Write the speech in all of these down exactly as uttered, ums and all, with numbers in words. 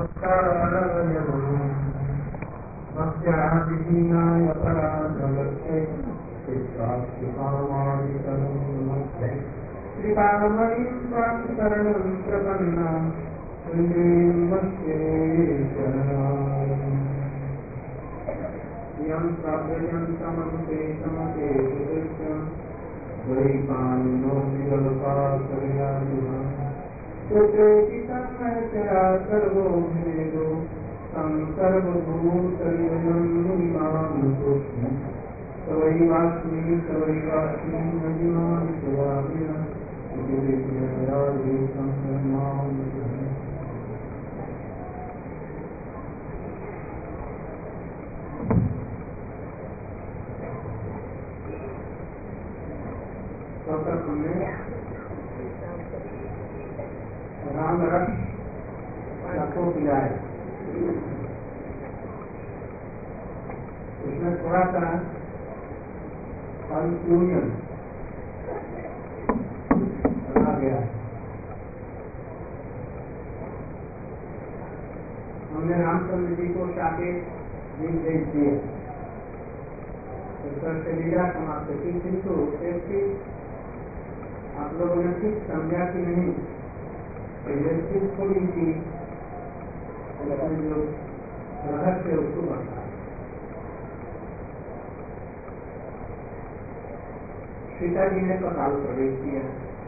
राम रस सबको पिलाए। उसमें थोड़ा सा कंफ्यूजन आ गया। हमने रामचंद्र जी को चाके भेज दिए से लीला समाप्त की, किंतु एक चीज आप लोगों ने ठीक समझा कि नहीं, थोड़ी सी जो रहस्य उसको बढ़ता है। सीता जी ने कपाल प्रवेश किया,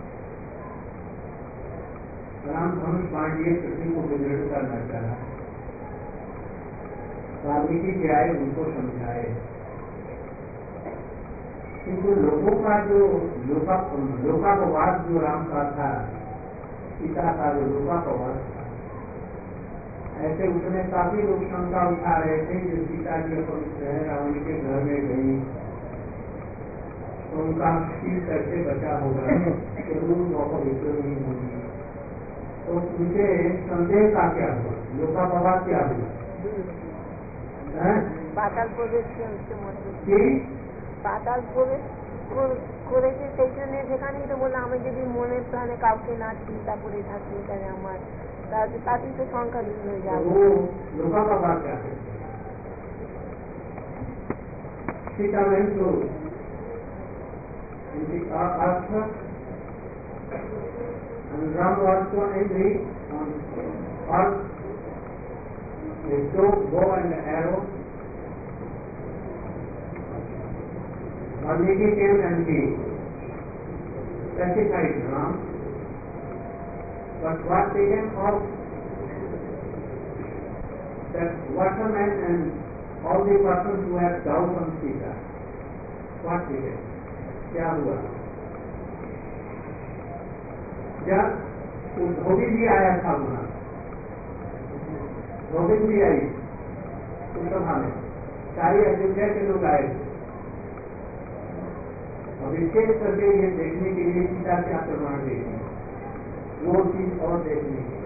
राम धनुष बांधिए पृथ्वी को विदृढ़ करना चाहा। वाल्मीकि जी आए, उनको समझाए, किंतु लोगों का जो लोका लोकापवाद जो राम का था, सीता का जो लोकापवाद था, ऐसे उसमें काफी लोग शंका उठा रहे थे कि सीता जी पवित्र है, रावण के घर में गई तो उनका शील कैसे बचा होगा, जरूर वो पवित्र नहीं होगी। तो उनके संदेह का क्या हुआ, लोकापवाद क्या हुआ? পাতাল প্রবেশ পাতাল প্রবেশ করেছে, সেই জন্য সেখানেই তো বললাম আমি যদি মনে প্রাণে কাউকে না চিন্তা করে থাকি তাহলে আমার তাতেই তো সংখ্যা দূর হয়ে যাবে। Ram also angry on earth, they took bow and arrow. Valmiki came and he pacified Ram, but what became of that waterman and all the persons who had doubt on Sita? What became? क्या हुआ? जब धोबी भी आया था वहां, धोबी भी आई उस सभा में, सारी अयोध्या के लोग आए थे, और विशेष करके ये देखने के लिए सीता क्या प्रमाण देगी, वो चीज और देखने की।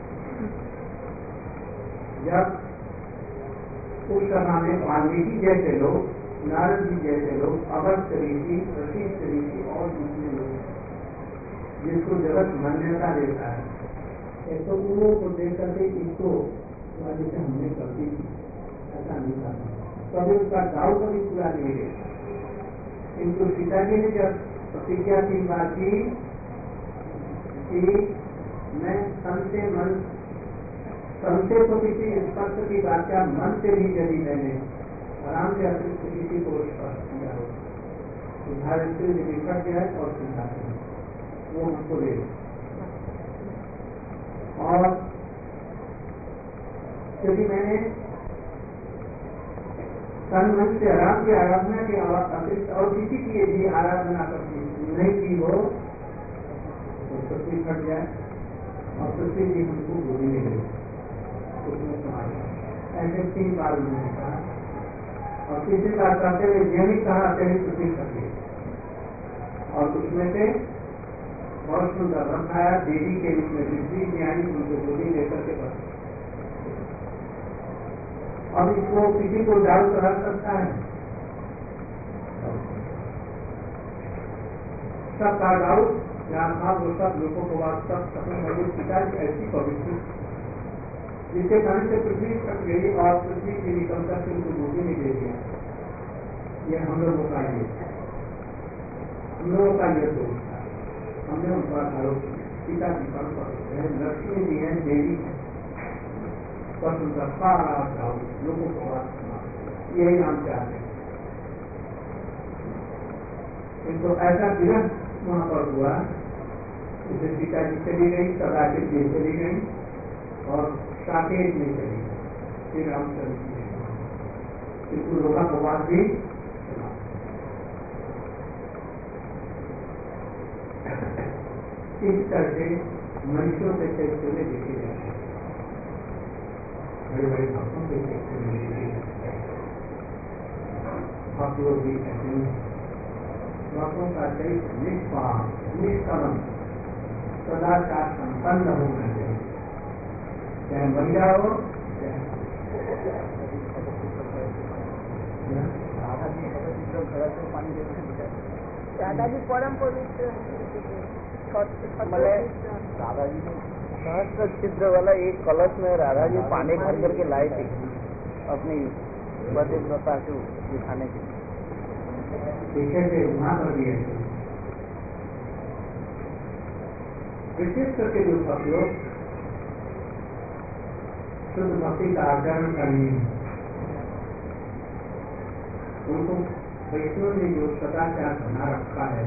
जब उस सभा में वाल्मीकि जैसे लोग, नारद जी जैसे लोग, अगस्त्य ऋषि, वशिष्ठ ऋषि और दूसरे लोग जिसको जगत मान्यता देता है, ऐसे लोगों को देख करके इसको जैसे हमने गलती की, ऐसा नहीं था, कभी उसका दाव कभी पूरा नहीं देता। किंतु सीता जी ने जब प्रतिज्ञा की बात की कि मैं तन से मन तन से तो किसी स्पर्श की व्याख्या मन से भी यदि मैंने आराम से अतिरिक्त किसी को स्पर्श किया हो तो भारत से निकट जाए और सीधा वो हमको दे। और यदि मैंने तन मन से आराम की आराधना के अतिरिक्त और किसी की यदि आराधना करती नहीं की हो तो पृथ्वी फट जाए और पृथ्वी जी हमको गोली नहीं दे, उसमें समाज ऐसे तीन बार उन्होंने कहा, और तीसरी बार कहते हुए नियमित कहा तेरी पृथ्वी फट गई। और उसमें से बहुत सुंदर रथ आया, देवी के रूप में पृथ्वी ज्ञानी उनको गोली लेकर के बस। अब इसको किसी को डाउट रह सकता है, सबका डाउट या था वो सब लोगों को वास्तव अपनी मौजूद पिता ऐसी पवित्र जिसके कारण से पृथ्वी कट गई और पृथ्वी की निकलकर से उनको डूबी नहीं दे दिया। ये हम लोगों का ये हम लोगों का ये दोष था। हमने उन पर आरोप पिता जी पर लक्ष्मी जी हैं, देवी है, पर उनका सारा गाँव लोगों को बात यही हम चाहते हैं। तो ऐसा विरह वहां पर हुआ, जैसे सीता जी चली गई, सदा के लिए चली गई और साकेत में चली गई, श्री रामचंद्र जी किंतु लोहा प्रवाद भी इस तरह से मनुष्यों के चरित्र में देखे जाते हैं। बड़े बड़े भक्तों के चरित्र में देखे जाते हैं। भक्तों भी ऐसे भक्तों का चरित्र निष्पाप निष्कलम सदाचार संपन्न होना चाहिए, चाहे महिला हो दादाजी परम पवित्र दादाजी ने सहस्त्र छिद्र वाला एक कलश में राधा जी पानी भर करके लाए थे अपनी पतिव्रता को दिखाने के पीछे से वहां पर दिए थे। विशेष करके जो उपयोग शुद्ध भक्ति का आचरण करनी है, उनको वैष्णव ने जो सदाचार बना रखा है,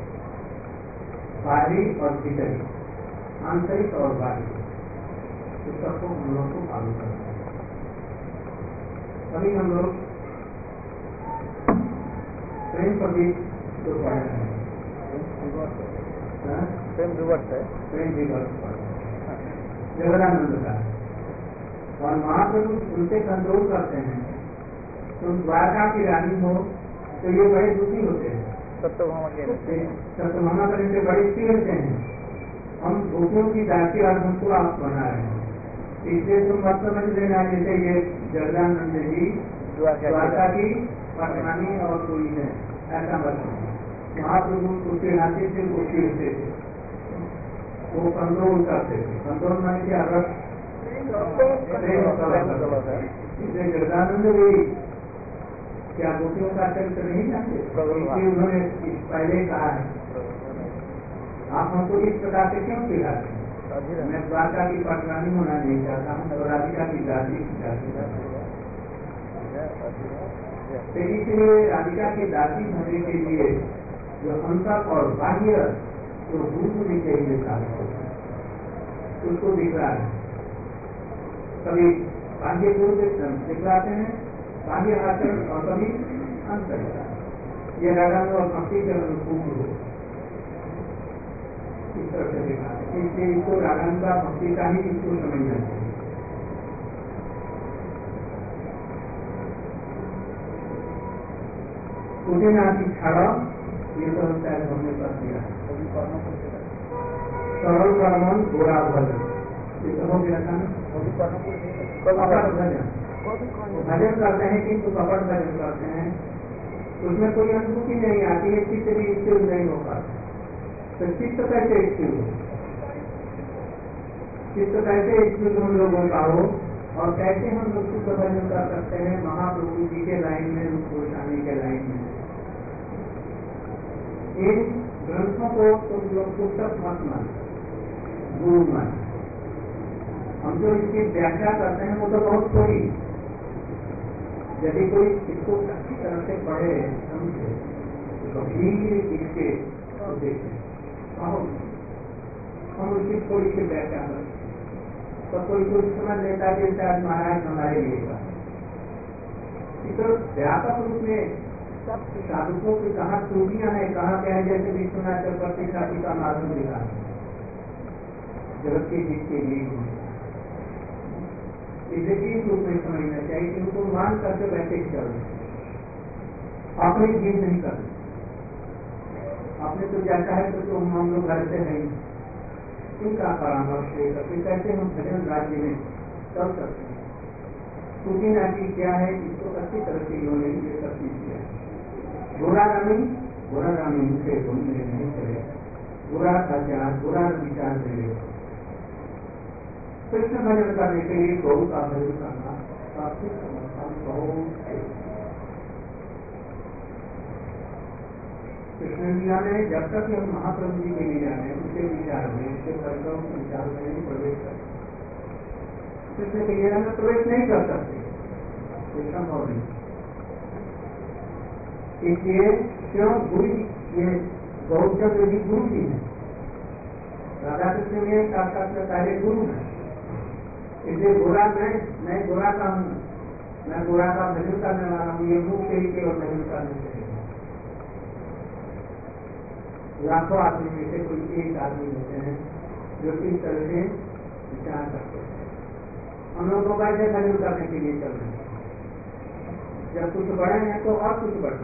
बाहरी और भीतरी, आंतरिक और बाहरी, इस सबको हम लोग को पालन करना है। अभी हम लोग प्रेम प्रदीप जो पढ़ रहे हैं, प्रेम विवर्त है, प्रेम विवर्त पढ़ रहे हैं जगदानंद का, और महाप्रभु उनसे कंट्रोल करते हैं। तुम द्वारका की रानी हो तो ये बड़े दुखी होते हैं, सत्यभामा के सत्यभामा करने से बड़े चिढ़ते हैं। हम गोपियों की दासी और हमको आप बना रहे हैं, इसलिए तुम मत समझ लेना जैसे ये जगदानंद जी द्वारका की पटरानी और कोई है, ऐसा मत समझो। महाप्रभु को चिढ़ाते थे, वो चिढ़ते थे, वो कंट्रोल करते थे। कंट्रोल माने क्या? रस इसलिए जगदानंद भी क्या गोपियों का चरित्र नहीं जानते? उन्होंने पहले कहा है, आप हमको इस प्रकार से क्यों चिढ़ाते हैं? मैं द्वारका की पटरानी होना नहीं चाहता हूँ, तो राधिका की दासी चाहता हूँ। तो इसलिए राधिका की दासी होने के लिए जो अंतर और बाह्य जो गुरु होनी चाहिए साधक, उसको दिखला है। कभी बाह्य गुरु दिखलाते हैं, बाह्य आचरण, और कभी अंतर। ये राधा और भक्ति के अनुकूल हो, इस तरह से दिखाते हैं। इसलिए इसको राधा भक्ति का ही इसको समझना चाहिए। उसे ना की छाड़ा, ये तो होता है हमने कर दिया। सरल कर्मन गोरा भजन, ये तो हो गया था ना। कपट भजन, भजन करते हैं किंतु कपट भजन करते हैं, उसमें कोई अनुभूति नहीं आती है, चित्त भी स्थिर नहीं हो पाता। तो चित्त कैसे स्थिर हो? चित्त कैसे स्थिर हम लोगों का हो, और कैसे हम लोग शुद्ध भजन कर सकते हैं महाप्रभु जी के लाइन में, रूप गोस्वामी के लाइन में। इन ग्रंथों को तुम लोग पुस्तक मत मान, गुरु मान। हम जो इसकी व्याख्या करते हैं वो तो बहुत थोड़ी, यदि कोई इसको अच्छी तरह से पढ़े समझे तो गंभीर इसके देखें, हम उसकी थोड़ी सी व्याख्या करें तो कोई कुछ समझ लेता है कि आज महाराज हमारे लिए का। तो व्यापक रूप में सब साधुकों की कहाँ त्रुटियां हैं, कहाँ क्या है, जैसे विश्वनाथ चक्रवर्ती साथी का मालूम दिखा जगत के हित के लिए, इसे इस रूप में समझना चाहिए कि उनको मान करके वैसे ही चलना, अपनी जीत नहीं करना। आपने तो जैसा है तो, तो हम लोग घर से नहीं, इनका परामर्श लेकर के कैसे हम भजन राज्य में चल सकते हैं। टूटी नाटी क्या है, इसको अच्छी तरह से इन्होंने ये सब चीज किया। बुरा रामी बुरा रामी मुझे बोलने नहीं चले, बुरा आचार बुरा विचार दे, कृष्ण भजन करने के लिए गौ का भजन करना काफी समर्थन बहुत है। कृष्ण लीला में जब तक हम महाप्रभु जी के लीला में उनके विचार में उनके परिक्रम के विचार में नहीं प्रवेश करते, कृष्ण के लीला में प्रवेश नहीं कर सकते, ये संभव नहीं। इसलिए क्यों गुरु ये गौचंद्र जी गुरु जी हैं, राधा कृष्ण में साक्षात में पहले गुरु है। इसलिए गोरा मैं मैं गोरा का हूँ, मैं गोरा का भजन करने वाला हूँ, ये मुख से ही केवल भजन करने से लाखों आदमी में से कोई एक आदमी होते हैं जो इस तरह से विचार करते हैं। हम लोग को कैसे भजन करने के लिए चल रहे हैं, जब कुछ बढ़े हैं तो और कुछ बढ़े।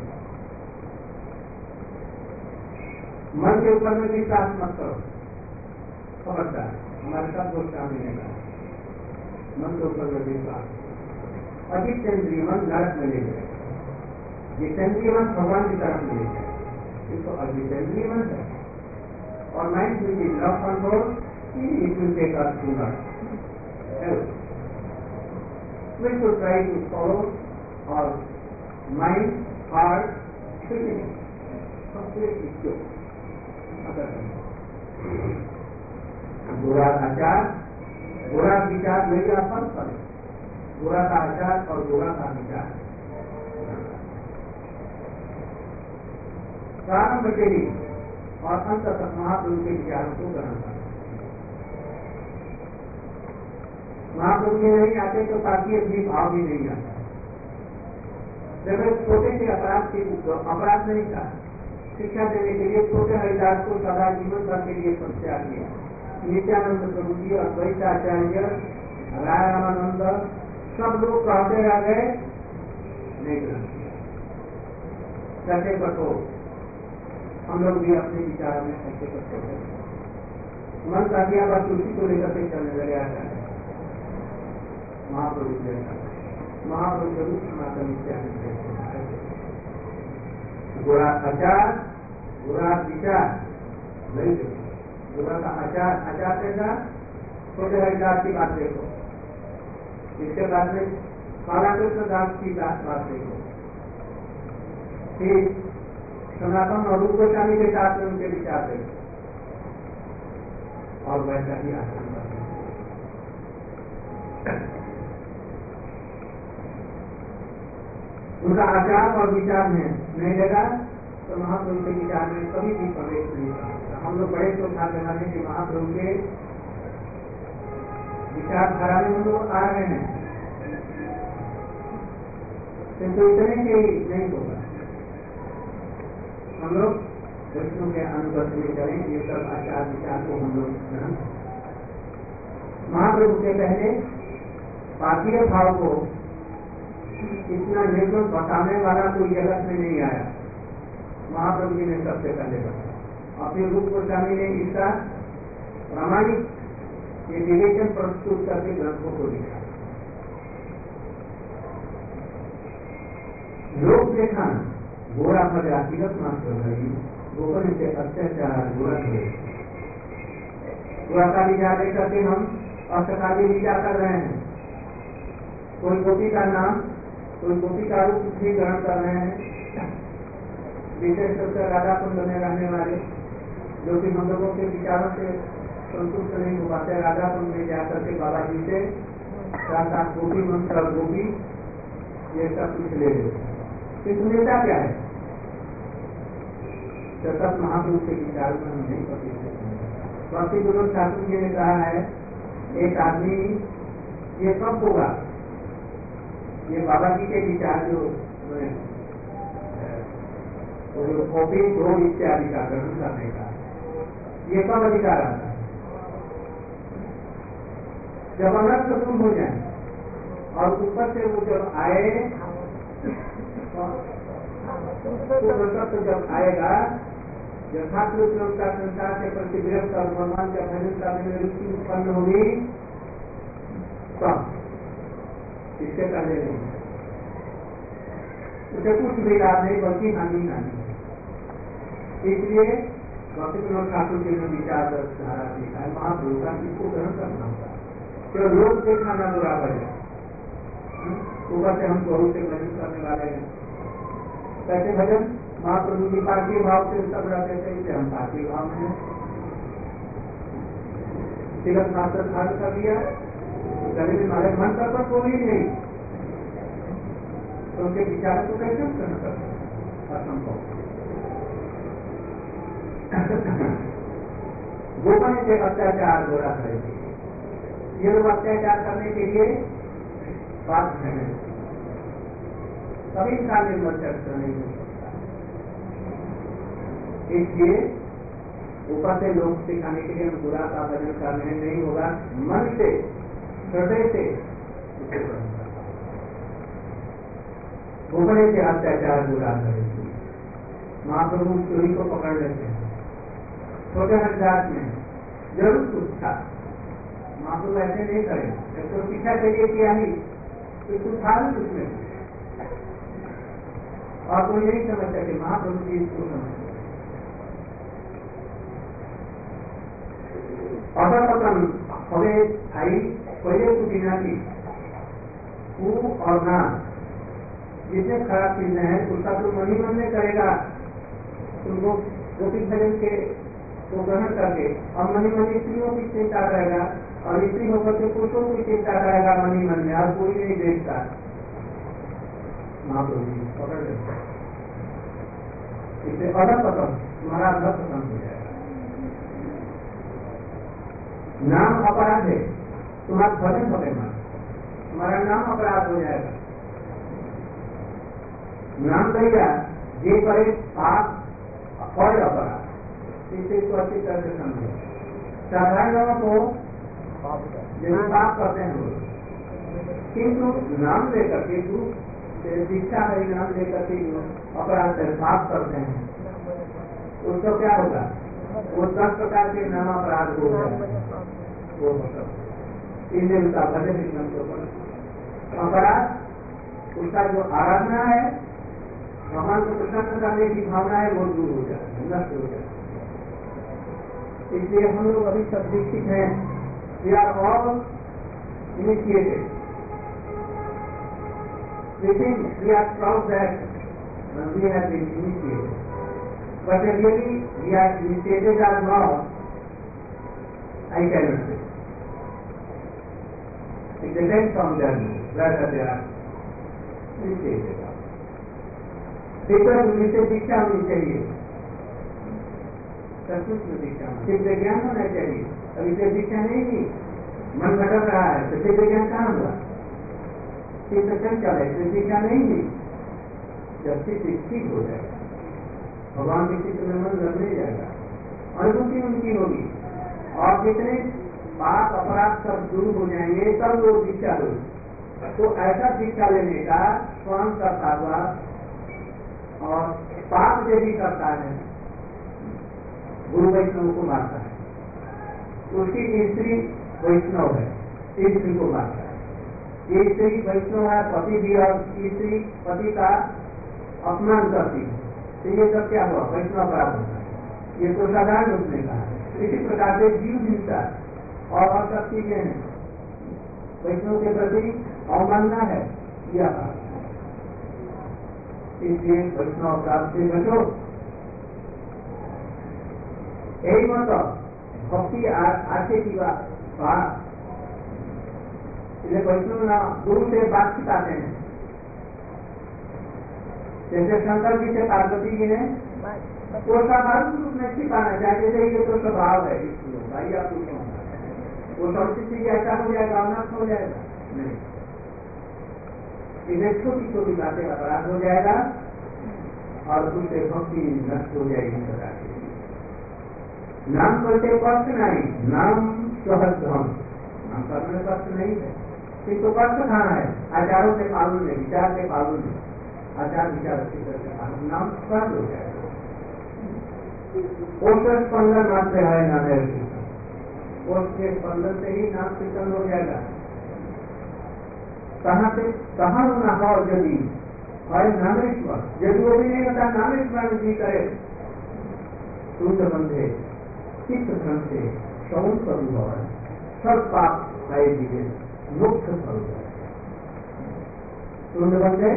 मन के ऊपर में विश्वास मत करो, खबरदार हमारे साथ दोस्त काम मिलेगा। मन के ऊपर में विश्वास, अधिक चंद्रीय मन नरक में ले जाएगा, जितेंद्रिय मन भगवान की तरफ ले जाएगा। ये तो अद्वितीय मन है। और mind which is love control it will take us to नरक। We should try to follow our mind, heart, feeling, completely pure. बुरा आचार, बुरा विचार मेरी अपन पर, बुरा का आचार और बुरा का विचार प्रारंभ के लिए और अंत तक महाप्रभु के विचारों को ग्रहण करना। महाप्रभु जी नहीं आते तो ताकि भी भाव भी नहीं आता। जब एक छोटे से अपराध के अपराध नहीं था, शिक्षा देने के लिए छोटे हरिदास को सदा जीवन भर के लिए समस्या किया। नित्यानंद प्रभु जी, अद्वैताचार्य, राय रामानंद सब लोग कहते रह गए, नहीं ग्रहण किया। कैसे कठोर हम लोग भी अपने विचार में ऐसे कठोर हैं। मन का दिया बस उसी को लेकर के चलने लगे आता है। महाप्रभु जैसा महाप्रभु जरूर सनातन नित्यानंद बुरा आचार, बुरा विचार नहीं देखो, बुरा का आचार आचार कैसा, छोटे हरिदास की बात देखो, इसके बाद में काला कृष्ण दास की बात देखो, फिर सनातन और रूप गोस्वामी के साथ में उनके विचार देखो, और वैसा ही आचरण करते। उनका आचार और विचार में नहीं लगा तो महाप्रभु के विचार में कभी भी प्रवेश नहीं कर सकता। हम लोग बड़े चौथा जमाने के महाप्रभु के विचारधारा में हम लोग आ रहे हैं, किंतु इतने के नहीं होगा। हम लोग वैष्णव के अनुगत में चलें, ये सब आचार विचार को हम लोग ग्रहण। महाप्रभु के पहले पार्थिव भाव को इतना निर्गुण बताने वाला कोई जगत में नहीं आया, महाप्रभु जी ने सबसे पहले बताया। और फिर रूप गोस्वामी ने इसका प्रामाणिक ये विवेचन प्रस्तुत करके ग्रंथों को लिखा। लोग देखा गोरा भजा तिलक मात्र भरी, गोपन से अत्याचार गोरा हुए। गोरा का विचार देख करके हम अष्टकाली विचार कर रहे हैं। कोई गोपी का नाम, कोई गोपी का रूप भी ग्रहण कर रहे हैं। विशेष रूप से राधा कुंड में रहने वाले जो कि हम लोगों के विचारों से संतुष्ट नहीं हो पाते, राधा कुंड में जाकर के बाबा जी से साथ साथ गोपी मंत्र और गोपी ये सब कुछ ले लेते। नेता क्या है? सतत महापुरुष के विचारों में हम नहीं पहुंचे। स्वामी गुरु ठाकुर जी ने कहा है, एक आदमी ये कब होगा, ये बाबा जी के विचार जो कॉपी रोग इत्यादि का ग्रहण करने का, ये कब अधिकार आता है? जब अनर्थ दूर हो जाए और ऊपर से वो जब आए तो जब आएगा, यथार्थ रूप में उसका संसार के प्रति विरक्त और भगवान का भजन करने में रुचि उत्पन्न होगी, तब इससे पहले नहीं। उसे कुछ भी लाभ नहीं बल्कि हानि हानि। इसलिए स्वामी विनोद ठाकुर जी ने विचार धारा लिखा है, महाप्रभु का इसको ग्रहण करना होगा। तो लोग देखना ना बुरा बने, ऊपर से हम गुरु से भजन करने वाले हैं। कैसे भजन? महाप्रभु की पार्थिव भाव से सब रहते थे, इसे हम पार्थिव भाव में हैं। तिलक मात्र धारण कर दिया, कभी भी हमारे मन का तो कोई नहीं, तो उनके विचार को कैसे ग्रहण कर असंभव। गोपन से अत्याचार गोरा करेंगे, ये लोग अत्याचार करने के लिए बात है, कभी का निर्मल चरित्र नहीं हो सकता। इसलिए ऊपर से लोग सिखाने के लिए हम बुरा का भजन करने नहीं होगा, मन से हृदय से गोपने से अत्याचार बुरा करेंगे। महाप्रभु चोरी को पकड़ लेते हैं, छोटे हजात में जरूर कुछ था, महाप्रभु ऐसे नहीं करें, तो शिक्षा चाहिए किया ही तो कुछ था भी उसमें, और कोई नहीं समझ सके महाप्रभु की इसको समझ। अगर हमें आई पहले को बिना की ऊ और ना जितने खराब चीजें हैं उसका तो मन ही मन में करेगा, उनको गोपी भजन के को ग्रहण करके, और मनी मनी स्त्रियों की चिंता करेगा, और स्त्री होकर के पुरुषों की चिंता करेगा मनी मन में, और कोई नहीं देखता। महाप्रभु जी पकड़ लेते, इससे अलग पसंद तुम्हारा अलग पसंद हो जाएगा। नाम अपराध है, तुम्हारा भजन भगेगा, तुम्हारा नाम अपराध हो जाएगा। नाम कहेगा ये करे पाप और अपराध, इससे इसको अच्छी तरह से समझे। साधारण लोगों को जब पाप करते हैं लोग, किंतु नाम लेकर के तू दीक्षा है, नाम लेकर के अपराध से पाप करते हैं, उसको क्या होगा? वो दस प्रकार के नाम अपराध हो जाए, वो इसलिए उसका भजन विष्णु के ऊपर अपराध, उसका जो आराधना है, भगवान को प्रसन्न करने की भावना है, वो दूर हो जाए, नष्ट हो जाए। इसलिए हम लोग अभी सब दीक्षित हैं, we are all initiated, we think we are proud that we have been initiated, but really we are initiated or not, I cannot say. It depends on them whether they are initiated. Paper से दीक्षा होनी चाहिए, संस्कृत में दीक्षा सिद्ध ज्ञान होना चाहिए। अभी से दीक्षा नहीं हुई, मन भटक रहा है, तो सिद्ध ज्ञान कहाँ हुआ? सिद्ध चंचल है, तो दीक्षा नहीं हुई। जब सिद्ध ठीक हो जाएगा, भगवान के चित्र में मन लगने जाएगा, अनुभूति उनकी होगी, और जितने पाप अपराध सब दूर हो जाएंगे, तब वो दीक्षा होगी। तो ऐसा दीक्षा लेने का स्वयं करता हुआ, और पाप यदि करता है, गुरु वैष्णव को मारता है, उसकी स्त्री वैष्णव है, स्त्री को मारता है, ये स्त्री वैष्णव है, पति भी, और स्त्री पति का अपमान करती है, तो ये सब क्या हुआ? वैष्णव अपराध होता है। ये तो साधारण रूप में कहा है। इसी प्रकार से जीव हिंसा और और सब चीजें हैं, वैष्णव के प्रति अवमानना है, यह बात। इसलिए वैष्णव अपराध से बचो। यही मतलब भक्ति आगे की बात, इसलिए वैष्णव ना गुरु से बात सिखाते हैं। जैसे शंकर जी से पार्वती जी ने वो स्वाभाविक रूप में सिखाना चाहिए, जैसे ये तो स्वभाव है, भाई आप पूछो वो संस्कृति ऐसा हो जाएगा, नष्ट हो जाएगा नहीं, इन्हें छोटी छोटी बातें अपराध हो जाएगा, और उससे भक्ति नष्ट हो जाएगी सदा के लिए। नाम करते कष्ट नहीं, नाम सहज धम, नाम करने कष्ट नहीं है, किंतु कष्ट कहाँ है? आचारों के पालन में, विचार के पालन में, आचार विचार अच्छी तरह से पालन, नाम सहज हो जाएगा। ओष स्पंदन मात्र है नाम है, ओष के स्पंदन से ही नाम कीर्तन हो जाएगा। कहाँ से कहाँ होना हो? यदि और नामेश्वर, यदि वो भी नहीं होता, नामेश्वर जी करे सूर्य बंधे चित्त से सौन प्रभु, सब पाप I begin. मुक्त स्वरूप है। तुम बंद है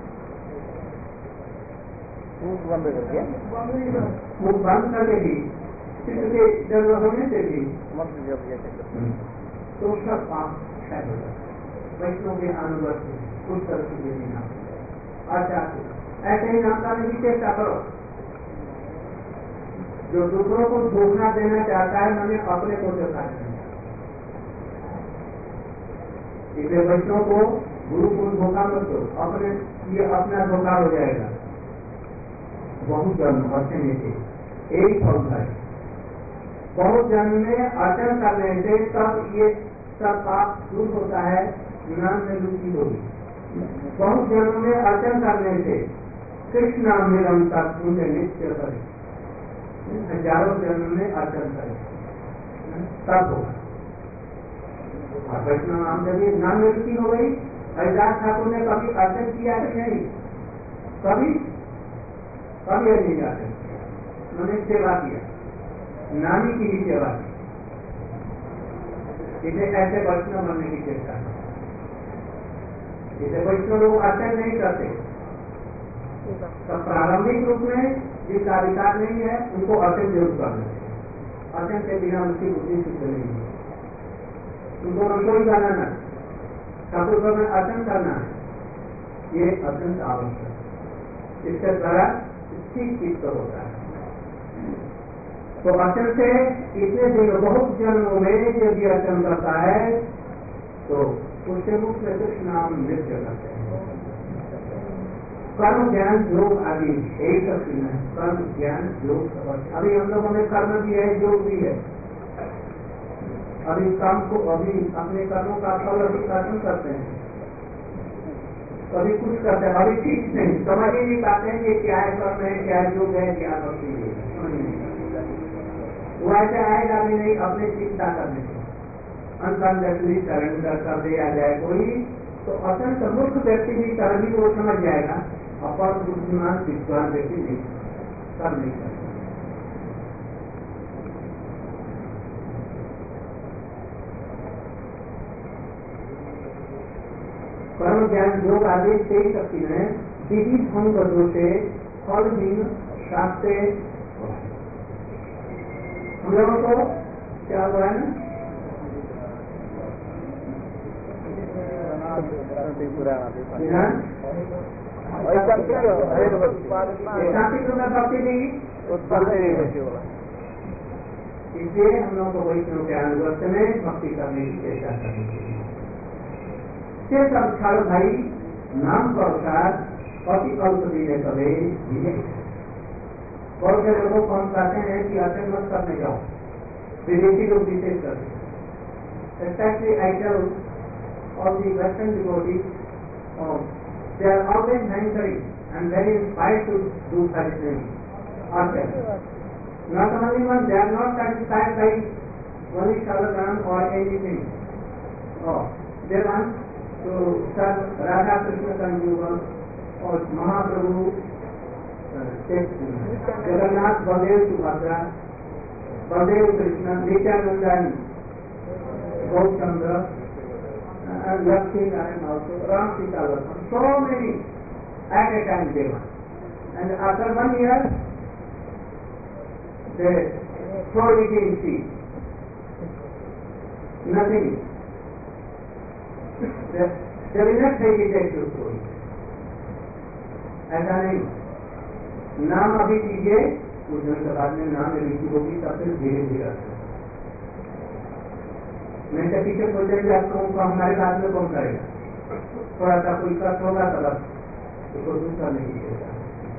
मुख बंद करके मुख बंद करके भी चित्त के जब होने से भी मत जब जैसे तो सब पाप क्षय हो जाता है। वैष्णव के अनुगत उस तरह से ये नाम अच्छा ऐसे ही नाम करने की चेष्टा करो। जो दूसरों को धोखा देना चाहता है मैंने अपने को धोखा देना, इसलिए बच्चों को गुरु को धोखा मत दो, अपने ये अपना धोखा हो जाएगा। बहुत जन्म अर्चन से यही फल है। बहुत जन्म में अर्चन करने से तब ये सब पाप दूर होता है, नाम में रुचि होगी। बहुत जन्म में अर्चन करने से कृष्ण नाम में रमता उनके नित्य करें, हजारों जन्म में अर्चन करें तब होगा। और वैष्णव नाम जब ये नाम में रुचि हो गई, हरिदास ठाकुर ने कभी अर्चन किया कि नहीं? कभी कभी नहीं जाते, उन्होंने सेवा किया, नामी की भी सेवा की। इसे ऐसे वैष्णव बनने की चेष्टा है। इसे वैष्णव लोग अर्चन नहीं करते, तो प्रारंभिक रूप में जिसका अधिकार नहीं है उनको अर्चन जरूर करना है। अर्चन के बिना उनकी बुद्धि सिद्ध नहीं है। उनको रसोई बनाना, ठाकुर में अर्चन करना है, ये अत्यंत आवश्यक है। इसके द्वारा ठीक चित्त होता है। तो अर्चन से इतने दिन बहुत जन्मों में जब ये अर्चन करता है तो उसके मुख में कृष्ण नाम नृत्य करते हैं। कर्म ज्ञान योग आदि यही सब चीज है। कर्म ज्ञान योग, अभी हम लोगों में कर्म भी है, योग भी है। अभी काम को अभी अपने कर्मों का फल अभी अर्पण करते हैं, कभी कुछ करते हैं, अभी ठीक नहीं समझ ही नहीं पाते हैं कि क्या है कर्म है, क्या योग है, क्या भक्ति है, समझ नहीं। वो ऐसे आएगा भी नहीं अपने चिंता करने से। अनकॉन्शियसली सरेंडर कर दिया जाए कोई तो अत्यंत मूर्ख व्यक्ति भी कर भी वो समझ जाएगा, अपर बुद्धिमान विद्वान व्यक्ति नहीं कर नहीं सकता। कर्म ज्ञान योग आदि तेई शक्ति में विधि भंग दोषे फलहीन शास्त्रे हम लोगों को क्या हुआ है ना, भक्ति देगी। इसलिए हम लोग को वैष्णव के अनुगत्य में भक्ति करने की चेष्टा करनी चाहिए। से सब छाड़ भाई नाम का अवसाद अति अल्प दिने कभी बहुत से लोगों को हम कहते हैं कि अर्चन मत करने जाओ, विदेशी लोग विशेष करते हैं। Especially I tell all the Western devotees, oh, they are always hankering and very inspired to do such things. Archan. Not only one, they are not satisfied by only Shalagram or anything. Oh, they want to serve Radha Krishna Conjugal or Mahaprabhu, Jagannath, Baldev Subhadra, Baldev Krishna, Nityananda and Gautandra, and Lakshmi and also Ram Sita Lakshman. So many at a time they want. And after one year, they throw it in sea. Nothing. They, they will not hesitate to throw it. ऐसा नहीं, नाम अभी कीजिए, कुछ दिन के बाद में नाम लिखी होगी तब फिर धीरे धीरे नहीं तो पीछे सोचेंगे आपको हमारे बाद में कौन करेगा, थोड़ा सा कोई कष्ट होगा तब उसको दूसरा नहीं देगा।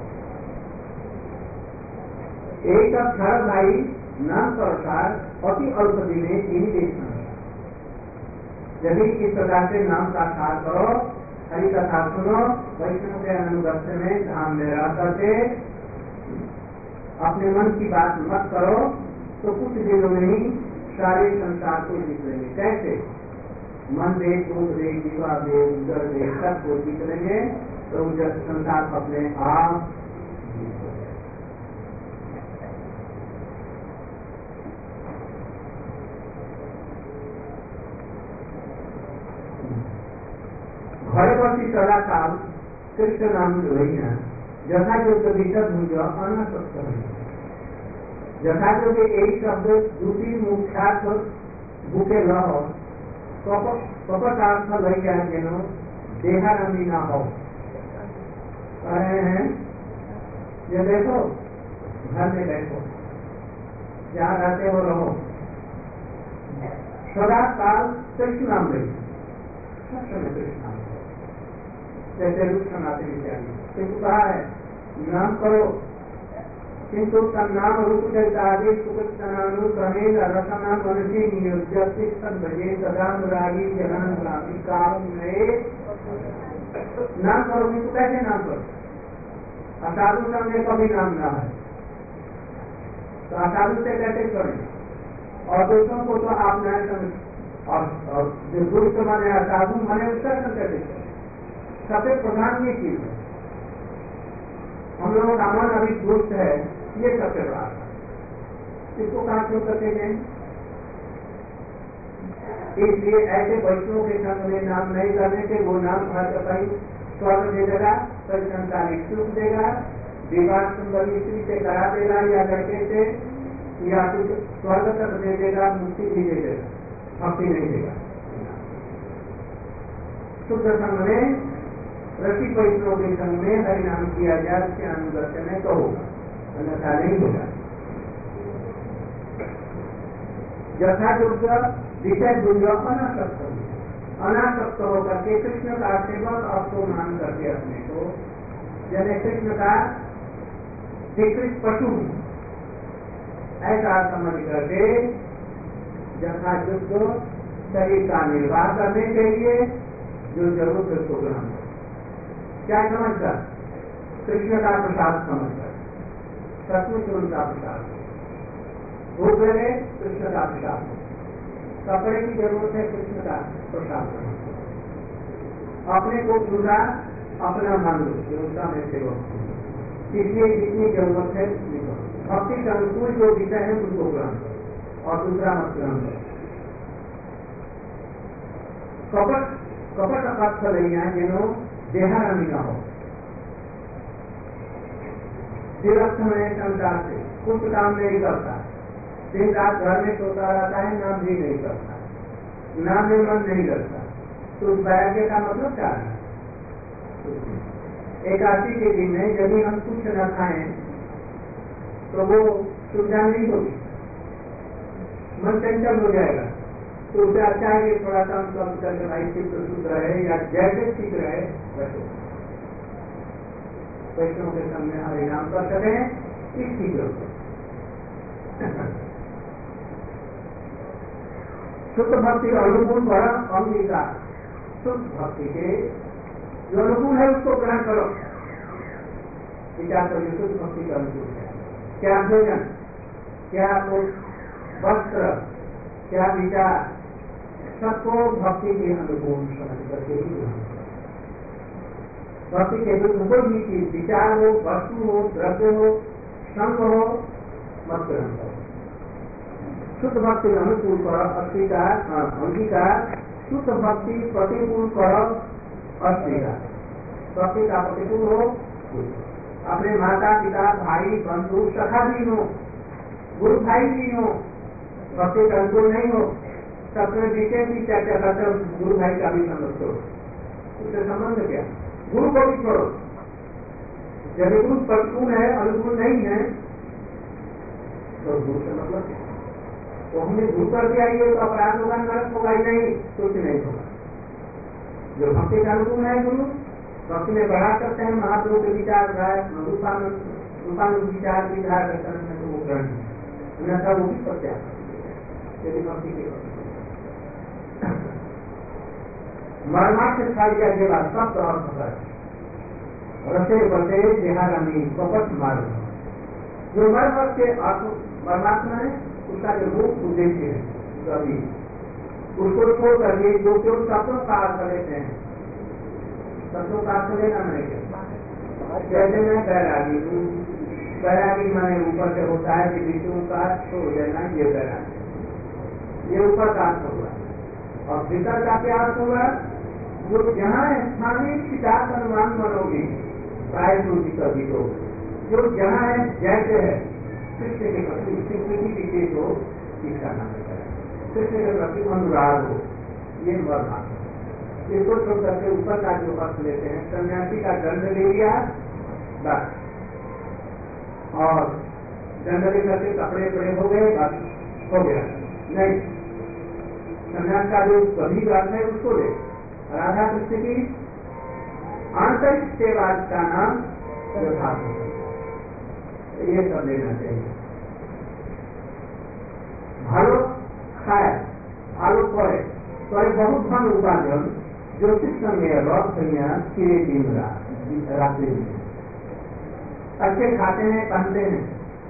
एक क्षण भाई नाम का अवसार अति अल्प दिने यही देखना। यदि इस प्रकार से नाम का सार करो, हरि कथा सुनो, वैष्णव के अनुगत्य में धाम में रह करके अपने मन की बात मत करो तो कुछ दिनों में ही सारे संसार को जीत लेंगे। कैसे? मन दे, दूध दे, जीवा दे, उदर दे, सबको जीत लेंगे तो संसार अपने आप भक्ति सदा काल कृष्ण नाम जोड़िया जथा जो विषद भुज अनासक्त जथा जो यही शब्द दूसरी मुख्यार्थ बुके लह कपटार्थ लग जाए जेनो देहारंगी ना हो कह रहे हैं ये देखो घर में बैठो जहाँ रहते हो रहो सदा काल कृष्ण नाम ले सब समय कृष्ण नाम जैसे रूप सनाते इत्यादि किंतु कहा है नाम करो किंतु नाम रूप जैसे सुकृष्णानु कमेल रसना मनसी नियोज्य भजे सदानुरागी जनानुरागी काम नए नाम करो किंतु कैसे नाम करो असाधु संग कभी नाम ना है तो असाधु से कैसे करें और दूसरों को तो आप नए समझ और, और जो दुष्ट माने असाधु माने उसका कैसे करें सबसे प्रधान ये चीज है हम लोगों का मन अभी दुष्ट है ये सबसे बड़ा इसको कहा क्यों करते हैं इसलिए ऐसे वैष्णव के संग में नाम नहीं करने से वो नाम हर कहीं स्वर्ग दे देगा कई संसारिक सुख देगा विवाह सुंदर स्त्री से करा देगा या लड़के से या कुछ स्वर्ग तक दे देगा मुक्ति भी दे देगा भक्ति नहीं देगा शुद्ध संग में रसी वैष्णव के संग में हरि नाम किया जाए उसके अनुगत्य में तो होगा अन्यथा नहीं होगा जथा योग्य विषय दुर्ग अनासक्त अनासक्त होकर के कृष्ण का सेवक आपको मान करके अपने को जैसे कृष्ण का विकृत पशु ऐसा समझ करके जथा युद्ध शरीर का निर्वाह करने के लिए जो जरूरत है उसको ग्रहण कर क्या समझकर कृष्ण का प्रसाद समझकर सचमुच उनका प्रसाद भूख लगे कृष्ण का प्रसाद कपड़े की जरूरत है कृष्ण का प्रसाद अपने को पूरा अपना मान लो देवता में सेवक इसलिए जितनी जरूरत है भक्ति के अनुकूल जो विषय है उनको ग्रहण करो और दूसरा मत ग्रहण करो कपट कपट अर्थ लैया जेनो देहारामी न हो विरक्त में संसार से कुछ काम नहीं करता दिन रात घर में सोता रहता है नाम भी नहीं करता नाम में मन नहीं लगता तो उस वैराग्य का मतलब क्या है एकादशी के दिन में यदि हम कुछ न खाएं तो वो सुविधा नहीं होगी मन चंचल हो जाएगा तो उसे अच्छा है कि थोड़ा सा हम कम करके भाई चित्त शुद्ध रहे या जैसे ठीक रहे वैसे वैष्णव के सामने हरिनाम कर सके इस चीज शुद्ध भक्ति अनुकूल बड़ा अंगीकार शुद्ध भक्ति के जो अनुकूल है उसको ग्रहण करो विचार करिए शुद्ध भक्ति का अनुकूल है क्या भोजन क्या वस्त्र क्या विचार सबको भक्ति के अनुकूल समझ करके ही भक्ति के विरुद्ध कोई भी चीज विचार हो वस्तु हो द्रव्य हो संग हो मत ग्रहण करो शुद्ध भक्ति अनुकूल कर अस्वीकार अंगीकार शुद्ध भक्ति प्रतिकूल कर अस्वीकार भक्ति का प्रतिकूल हो अपने माता पिता भाई बंधु सखा भी हो गुरु भाई भी हो भक्ति का अनुकूल नहीं हो सबने विषय की चर्चा करते गुरु भाई का भी संबंध छोड़ो उससे संबंध क्या गुरु को भी छोड़ो जब गुरु प्रतिकूल है अनुकूल नहीं है तो गुरु से मतलब क्या तो हमने गुरु कर दिया ये तो अपराध होगा नरक होगा ही नहीं कुछ नहीं होगा जो भक्ति का अनुकूल है गुरु भक्ति में बढ़ा करते हैं महाप्रभु के विचार रूपानुग विचार विधार करते हैं तो वो ग्रहण अन्यथा वो भी प्रत्याग यदि भक्ति के मरमार्थ छाड़िया के बाद सब तो अर्थ कर रसे बसे देहारामी कपट मार्ग जो मर्म के अर्थ परमात्मा है उसका जो मुख्य उद्देश्य है कभी उसको छोड़ करके जो केवल तत्वों का अर्थ लेते हैं तत्वों का अर्थ लेना नहीं जैसे मैं बैरागी हूँ बैरागी माने ऊपर से होता है कि विष्णु का छोड़ देना ये बैरागी ये ऊपर का अर्थ होगा और भीतर का क्या अर्थ होगा जो जहाँ स्थानीय किताब अनुमान मनोगे प्राय जी कभी तो जो जहाँ है जैसे है कृष्ण के प्रति स्वीकृति विशेष हो इसका नाम है कृष्ण के प्रति अनुराग हो, ये मर्म इसको छोड़ करके ऊपर का जो अर्थ लेते हैं सन्यासी का दंड ले लिया बस, और दंड ले करके कपड़े पड़े हो गए बस हो गया नहीं। सन्यास का जो सभी अर्थ है उसको ले राधा कृष्ण की आंतरिक सेवा का नाम यथार्थ है, ये सब लेना चाहिए। ভালো খায় ভালো করে তবে বহু ধন উপার্জন জ্যোতিষ সঙ্গে রথ হইয়া फिरे दिन रात रात्रि में अच्छे खाते हैं पहनते हैं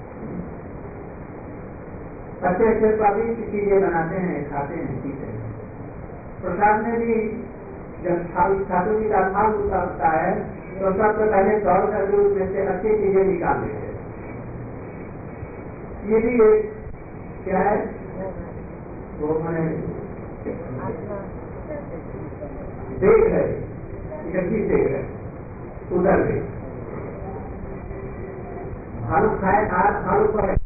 अच्छे अच्छे स्वादिष्ट चीजें बनाते हैं खाते हैं पीते हैं। प्रसाद में भी जब ठाकुर जी का थाल उतारता है तो सबसे पहले दौड़ करके उसमें से अच्छी चीजें निकाल देते हैं। ये भी एक क्या है वो मैंने देख है इकट्ठी देख है उधर भी भालू खाए आज भालू पर